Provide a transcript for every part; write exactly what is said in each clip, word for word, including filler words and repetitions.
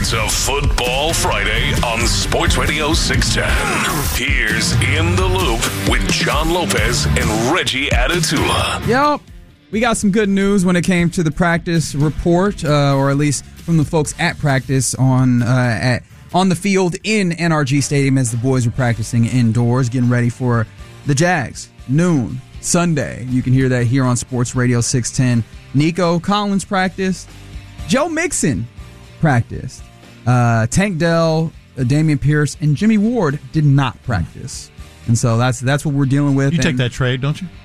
It's a Football Friday on Sports Radio six ten. Here's In the Loop with John Lopez and Reggie Atatula. Yep. We got some good news when it came to the practice report, uh, or at least from the folks at practice on uh, at on the field in N R G Stadium as the boys were practicing indoors, getting ready for the Jags. Noon, Sunday. You can hear that here on Sports Radio six ten. Nico Collins practiced. Joe Mixon practiced. Uh, Tank Dell, uh, Dameon Pierce, and Jimmy Ward did not practice. And so that's that's what we're dealing with. You and take that trade, don't you?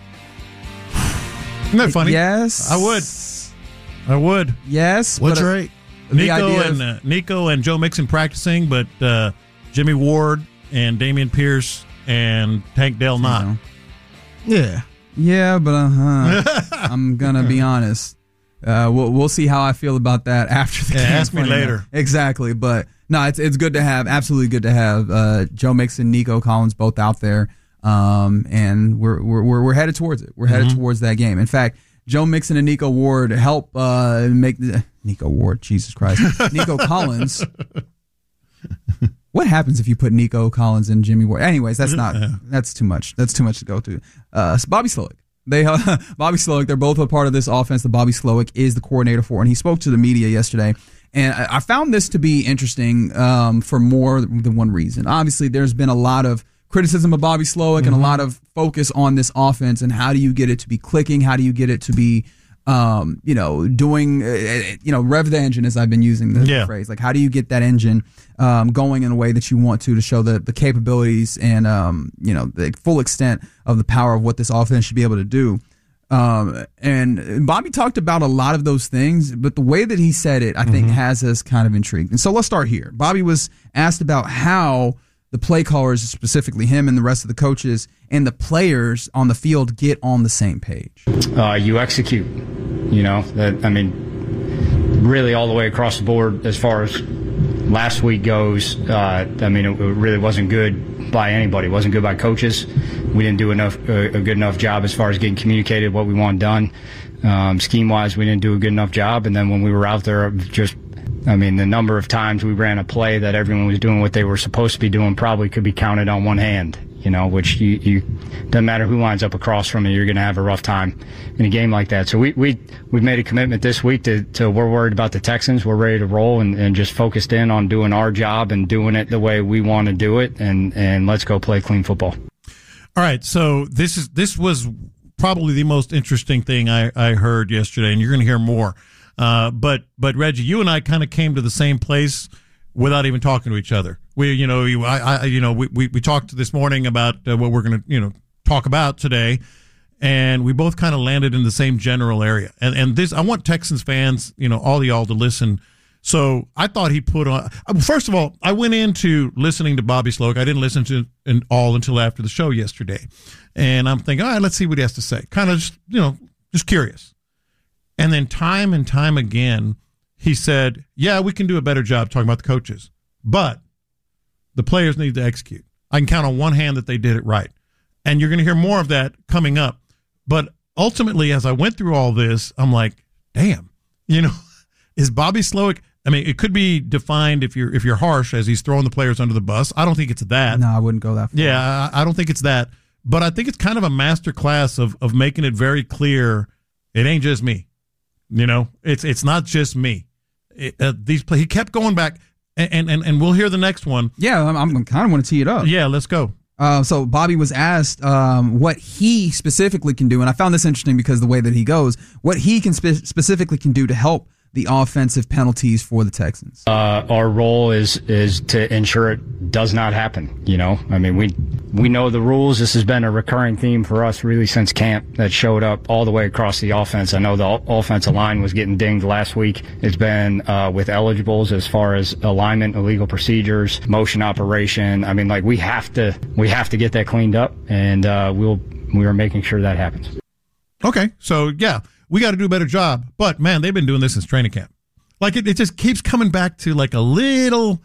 Isn't that funny? Yes. I would. I would. Yes. What's but, uh, right? Nico and uh, Nico and Joe Mixon practicing, but uh, Jimmy Ward and Dameon Pierce and Tank Dell not. know. Yeah. Yeah, but uh-huh. I'm going to be honest. Uh, we'll, we'll see how I feel about that after the Yeah, game. ask me later. Exactly. But no, it's it's good to have, absolutely good to have uh, Joe Mixon, Nico Collins both out there. Um, and we're, we're, we're, we're headed towards it. We're headed mm-hmm. towards that game. In fact, Joe Mixon and Nico Ward help uh, make the Nico Ward, Jesus Christ, Nico Collins. What happens if you put Nico Collins and Jimmy Ward? Anyways, that's not that's too much. That's too much to go through. Uh, Bobby Slowick. They uh, Bobby Slowick. They're both a part of this offense that Bobby Slowick is the coordinator for, and he spoke to the media yesterday. And I, I found this to be interesting um, for more than one reason. Obviously, there's been a lot of criticism of Bobby Slowick mm-hmm. and a lot of focus on this offense and how do you get it to be clicking? How do you get it to be, um, you know, doing, uh, you know, rev the engine, as I've been using the yeah. phrase. Like, how do you get that engine um, going in a way that you want to to show the, the capabilities and, um, you know, the full extent of the power of what this offense should be able to do? Um, and Bobby talked about a lot of those things, but the way that he said it, I mm-hmm. think, has us kind of intrigued. And so let's start here. Bobby was asked about how the play callers, specifically him and the rest of the coaches, and the players on the field get on the same page. Uh, you execute, you know, that, I mean, really all the way across the board as far as last week goes. Uh, I mean, it, it really wasn't good by anybody. It wasn't good by coaches. We didn't do enough, uh, a good enough job as far as getting communicated what we want done. Um, scheme-wise, we didn't do a good enough job. And then when we were out there, just I mean, the number of times we ran a play that everyone was doing what they were supposed to be doing probably could be counted on one hand, you know, which you, you doesn't matter who lines up across from you, you're going to have a rough time in a game like that. So we, we, we've made a commitment this week to, to we're worried about the Texans. We're ready to roll and, and just focused in on doing our job and doing it the way we want to do it. And, and let's go play clean football. All right. So this is, this was probably the most interesting thing I, I heard yesterday, and you're going to hear more. Uh, but, but Reggie, you and I kind of came to the same place without even talking to each other. We, you know, you, I, I, you know, we, we, we talked this morning about uh, what we're going to, you know, talk about today. And we both kind of landed in the same general area. And, and this, I want Texans fans, you know, all of y'all to listen. So I thought he put on, first of all, I went into listening to Bobby Slowick. I didn't listen to it all until after the show yesterday. And I'm thinking, all right, let's see what he has to say. Kind of just, you know, just curious. And then time and time again, he said, yeah, we can do a better job talking about the coaches, but the players need to execute. I can count on one hand that they did it right. And you're going to hear more of that coming up. But ultimately, as I went through all this, I'm like, damn, you know, is Bobby Slowick, I mean, it could be defined if you're if you're harsh as he's throwing the players under the bus. I don't think it's that. No, I wouldn't go that far. Yeah, I, I don't think it's that. But I think it's kind of a master class of of making it very clear it ain't just me. You know, it's it's not just me. It, uh, these play, he kept going back, and, and and we'll hear the next one. Yeah, I'm, I'm kind of want to tee it up. Yeah, let's go. Uh, so Bobby was asked um, what he specifically can do, and I found this interesting because the way that he goes, what he can spe- specifically can do to help the offensive penalties for the Texans. Uh, our role is is to ensure it does not happen. You know, I mean, we we know the rules. This has been a recurring theme for us really since camp that showed up all the way across the offense. I know the offensive line was getting dinged last week. It's been uh, with eligibles as far as alignment, illegal procedures, motion operation. I mean, like we have to we have to get that cleaned up, and uh, we'll we are making sure that happens. Okay, so yeah. We got to do a better job. But, man, they've been doing this since training camp. Like, it, it just keeps coming back to, like, a little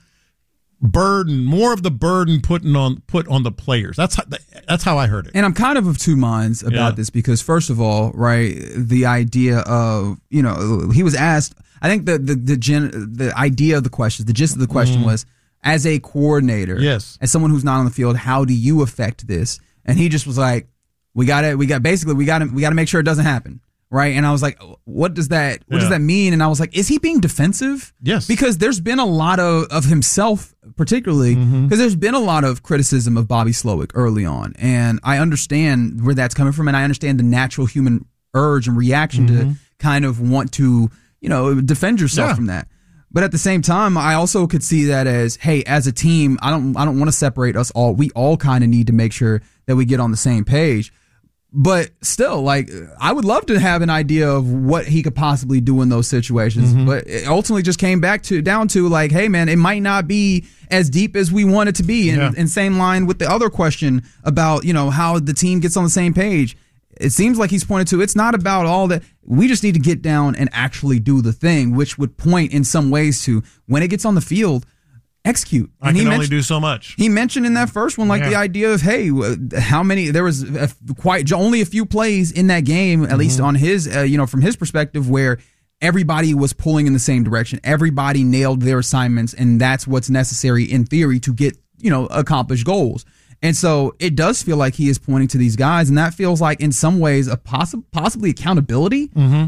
burden, more of the burden putting on put on the players. That's how, that's how I heard it. And I'm kind of of two minds about yeah. this because, first of all, right, the idea of, you know, he was asked, I think the the the, gen, the idea of the question, the gist of the question mm. was, as a coordinator, yes, as someone who's not on the field, how do you affect this? And he just was like, we got to, we got basically, we got to, we got to make sure it doesn't happen. Right. And I was like, what does that, what yeah. does that mean? And I was like, is he being defensive? Yes. Because there's been a lot of, of himself, particularly because mm-hmm. there's been a lot of criticism of Bobby Slowik early on. And I understand where that's coming from. And I understand the natural human urge and reaction mm-hmm. to kind of want to, you know, defend yourself yeah. from that. But at the same time, I also could see that as, hey, as a team, I don't, I don't want to separate us all. We all kind of need to make sure that we get on the same page. But still, like, I would love to have an idea of what he could possibly do in those situations. Mm-hmm. But it ultimately just came back to down to like, hey, man, it might not be as deep as we want it to be. And, yeah. and same line with the other question about, you know, how the team gets on the same page. It seems like he's pointed to it's not about all that. We just need to get down and actually do the thing, which would point in some ways to when it gets on the field, execute. And I can only do so much. He mentioned in that first one, like yeah. the idea of, hey, how many, there was a, quite only a few plays in that game, at mm-hmm. least on his, uh, you know, from his perspective, where everybody was pulling in the same direction. Everybody nailed their assignments, and that's what's necessary in theory to get, you know, accomplish goals. And so it does feel like he is pointing to these guys, and that feels like in some ways a possi- possibly accountability. Mm-hmm.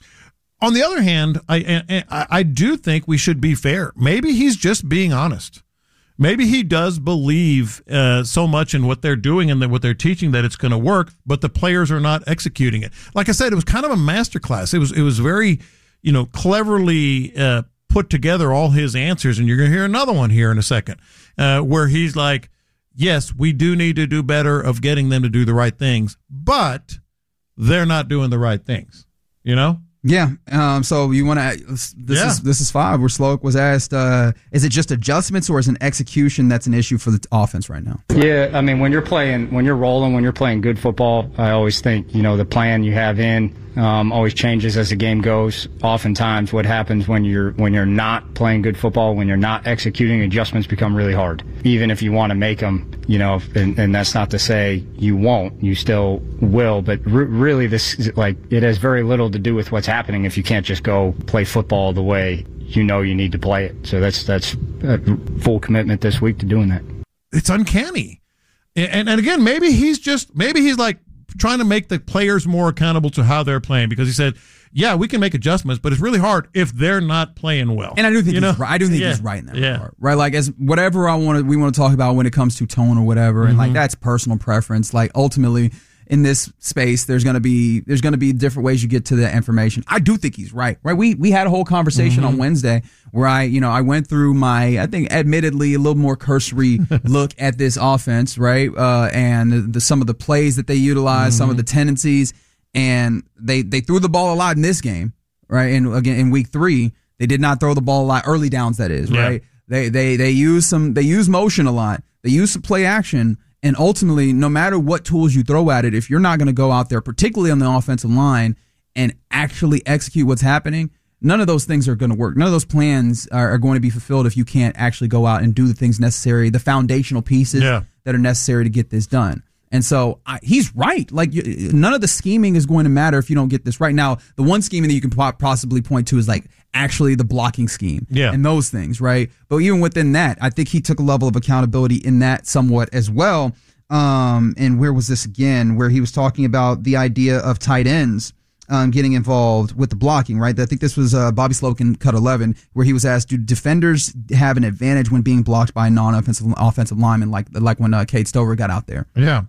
On the other hand, I, I I do think we should be fair. Maybe he's just being honest. Maybe he does believe uh, so much in what they're doing and what they're teaching that it's going to work, but the players are not executing it. Like I said, it was kind of a masterclass. It was it was very, you know, cleverly uh, put together, all his answers, and you're going to hear another one here in a second, uh, where he's like, yes, we do need to do better of getting them to do the right things, but they're not doing the right things, you know? Yeah. Um, so you want to, this yeah. is, this is five where Slowik was asked, uh, is it just adjustments or is it an execution that's an issue for the offense right now? Yeah. I mean, when you're playing, when you're rolling, when you're playing good football, I always think, you know, the plan you have in, um, always changes as the game goes. Oftentimes what happens when you're, when you're not playing good football, when you're not executing, adjustments become really hard. Even if you want to make them, you know, and, and that's not to say you won't, you still will, but re- really this, like, it has very little to do with what's happening if you can't just go play football the way you know you need to play it. So that's, that's a full commitment this week to doing that. It's uncanny. And, and again, maybe he's just, maybe he's like, trying to make the players more accountable to how they're playing, because he said, yeah, we can make adjustments, but it's really hard if they're not playing well. And I do think you he's know? right. I do think yeah. he's right in that yeah. regard. Right? Like, as whatever I want to, we want to talk about when it comes to tone or whatever, and mm-hmm. like that's personal preference. Like ultimately in this space, there's gonna be there's gonna be different ways you get to the information. I do think he's right. Right? We we had a whole conversation mm-hmm. on Wednesday where I, you know, I went through my, I think admittedly a little more cursory look at this offense, right? Uh, and the, some of the plays that they utilize, mm-hmm. some of the tendencies, and they, they threw the ball a lot in this game, right? And again, in week three, they did not throw the ball a lot, early downs, that is, yeah. right? They, they, they use some, they use motion a lot. They use some play action. And ultimately, no matter what tools you throw at it, if you're not going to go out there, particularly on the offensive line, and actually execute what's happening, none of those things are going to work. None of those plans are, are going to be fulfilled if you can't actually go out and do the things necessary, the foundational pieces yeah. that are necessary to get this done. And so I, he's right. Like, you, none of the scheming is going to matter if you don't get this right. Now, the one scheming that you can possibly point to is like actually the blocking scheme yeah. and those things, right? But even within that, I think he took a level of accountability in that somewhat as well. Um, and where was this again? Where he was talking about the idea of tight ends Um, getting involved with the blocking, right? I think this was uh, Bobby Slowik in cut eleven, where he was asked, do defenders have an advantage when being blocked by a non-offensive offensive lineman, like like when uh, Cade Stover got out there? Yeah.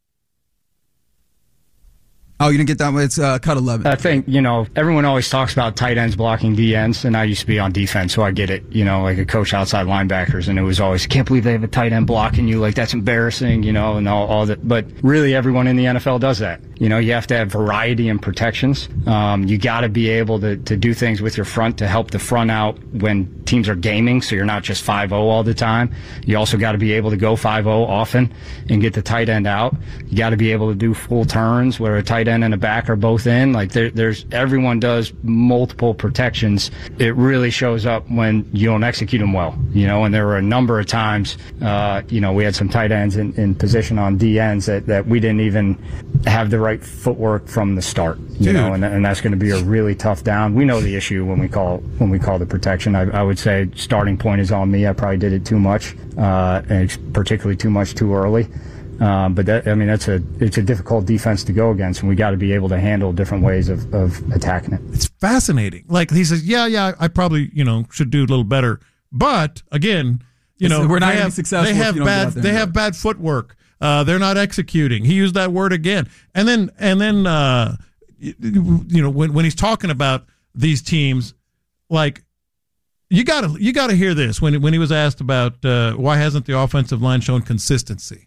Oh, you didn't get that one? It's uh, cut eleven. I think, you know, everyone always talks about tight ends blocking D Ns, and I used to be on defense, so I get it. You know, like a coach outside linebackers, and it was always, can't believe they have a tight end blocking you. Like, that's embarrassing, you know, and all, all that. But really, everyone in the N F L does that. You know, you have to have variety in protections. Um, you got to be able to, to do things with your front to help the front out when teams are gaming, so you're not just five oh all the time. You also got to be able to go five oh often and get the tight end out. You got to be able to do full turns where a tight end and a back are both in. Like, there, there's everyone does multiple protections. It really shows up when you don't execute them well, you know, and there were a number of times, uh, you know, we had some tight ends in, in position on D Ns that, that we didn't even have the right footwork from the start, you Dude. know, and, and that's going to be a really tough down. We know the issue when we call when we call the protection. I, I would say starting point is on me. I probably did it too much, uh, and it's particularly too much too early. Um, but that, I mean, that's a it's a difficult defense to go against, and we got to be able to handle different ways of, of attacking it. It's fascinating. Like he says, yeah, yeah, I probably you know should do a little better, but again, you know, we're not they gonna have, be successful They if have you don't get bad. out there They and have do it. bad footwork. Uh, they're not executing. He used that word again, and then and then uh, you, you know when when he's talking about these teams, like you got to you got to hear this when when he was asked about uh, why hasn't the offensive line shown consistency.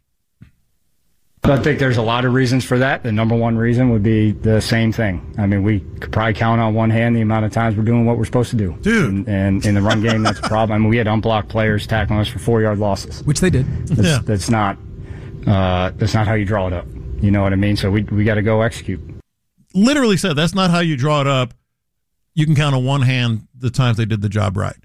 I think there's a lot of reasons for that. The number one reason would be the same thing. I mean, we could probably count on one hand the amount of times we're doing what we're supposed to do. Dude. And, and in the run game, that's a problem. I mean, we had unblocked players tackling us for four-yard losses. Which they did. That's, Yeah. that's not uh, that's not how you draw it up. You know what I mean? So we we got to go execute. Literally said that's not how you draw it up. You can count on one hand the times they did the job right.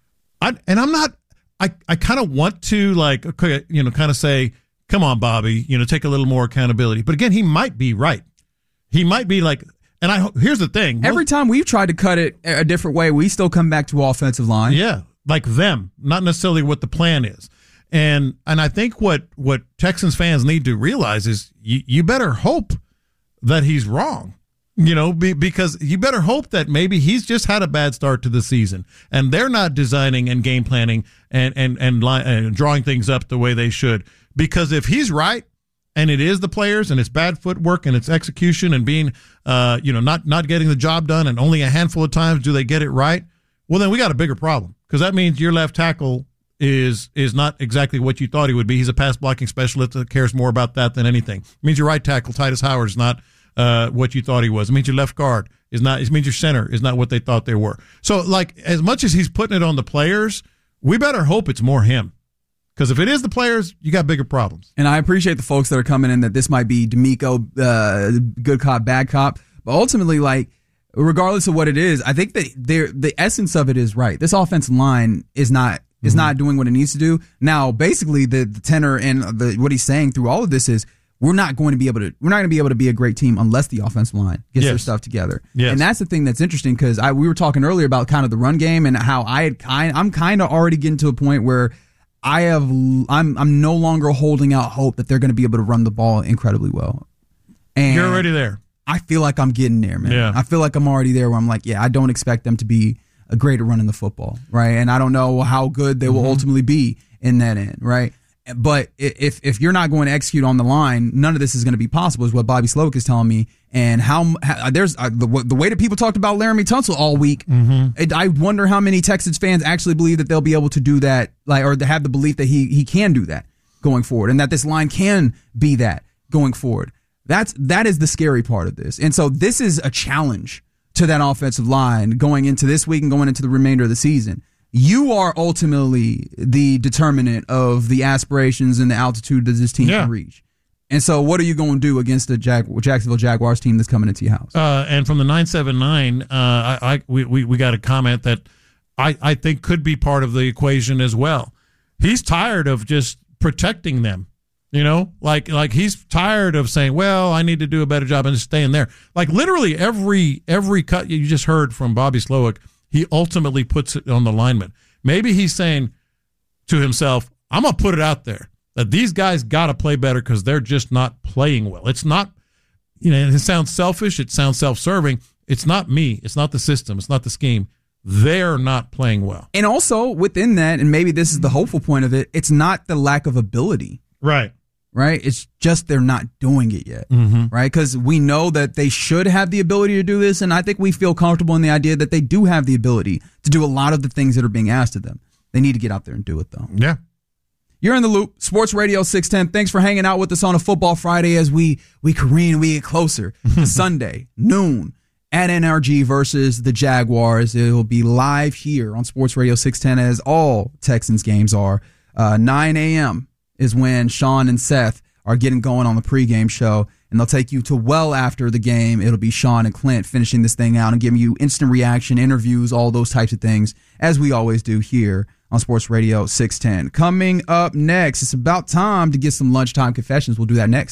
I and I'm not. I I kind of want to like okay, you know kind of say, come on, Bobby, you know, take a little more accountability. But again, he might be right. He might be like, and I here's the thing. Every time we've tried to cut it a different way, we still come back to offensive line. Yeah, like them, not necessarily what the plan is. And and I think what what Texans fans need to realize is you, you better hope that he's wrong. You know, be, because you better hope that maybe he's just had a bad start to the season, and they're not designing and game planning and and and, li- and drawing things up the way they should. Because if he's right, and it is the players, and it's bad footwork, and it's execution, and being, uh, you know, not not getting the job done, and only a handful of times do they get it right, well, then we got a bigger problem, because that means your left tackle is is not exactly what you thought he would be. He's a pass blocking specialist that cares more about that than anything. It means your right tackle, Titus Howard, is not uh, what you thought he was. It means your left guard is not. It means your center is not what they thought they were. So, like, as much as he's putting it on the players, we better hope it's more him. Because if it is the players, you got bigger problems. And I appreciate the folks that are coming in that this might be D'Amico, uh, good cop, bad cop. But ultimately, like, regardless of what it is, I think that they're, the essence of it is right. This offensive line is not is mm-hmm. not doing what it needs to do. Now, basically, the, the tenor and the what he's saying through all of this is we're not going to be able to we're not going to be able to be a great team unless the offensive line gets yes. their stuff together. Yes. And that's the thing that's interesting because I we were talking earlier about kind of the run game and how I had kind I'm kind of already getting to a point where I have I'm I'm no longer holding out hope that they're going to be able to run the ball incredibly well. And you're already there. I feel like I'm getting there, man. Yeah. I feel like I'm already there where I'm like, yeah, I don't expect them to be a great at running the football, right? And I don't know how good they will mm-hmm. ultimately be in that end, right? But if if you're not going to execute on the line, none of this is going to be possible, is what Bobby Slowick is telling me. And how, how there's uh, the, the way that people talked about Laramie Tunsil all week. Mm-hmm. It, I wonder how many Texans fans actually believe that they'll be able to do that, like, or have the belief that he he can do that going forward, and that this line can be that going forward. That's that is the scary part of this. And so this is a challenge to that offensive line going into this week and going into the remainder of the season. You are ultimately the determinant of the aspirations and the altitude that this team yeah. can reach. And so what are you going to do against the Jag- Jacksonville Jaguars team that's coming into your house? Uh, and from the nine seven nine, uh, I, I we, we we got a comment that I, I think could be part of the equation as well. He's tired of just protecting them. You know, like like he's tired of saying, well, I need to do a better job and just staying there. Like literally every every cut you just heard from Bobby Slowick, he ultimately puts it on the lineman. Maybe he's saying to himself, I'm going to put it out there that these guys got to play better because they're just not playing well. It's not, you know, it sounds selfish. It sounds self-serving. It's not me. It's not the system. It's not the scheme. They're not playing well. And also within that, and maybe this is the hopeful point of it, it's not the lack of ability. Right. Right? It's just they're not doing it yet. Mm-hmm. Right? Because we know that they should have the ability to do this, and I think we feel comfortable in the idea that they do have the ability to do a lot of the things that are being asked of them. They need to get out there and do it, though. Yeah. You're in the loop. Sports Radio six ten. Thanks for hanging out with us on a Football Friday as we, we careen, we get closer to Sunday, noon, at N R G versus the Jaguars. It will be live here on Sports Radio six ten, as all Texans games are. Uh, nine a.m. is when Sean and Seth are getting going on the pregame show, and they'll take you to well after the game. It'll be Sean and Clint finishing this thing out and giving you instant reaction, interviews, all those types of things, as we always do here on Sports Radio six ten. Coming up next, it's about time to get some lunchtime confessions. We'll do that next.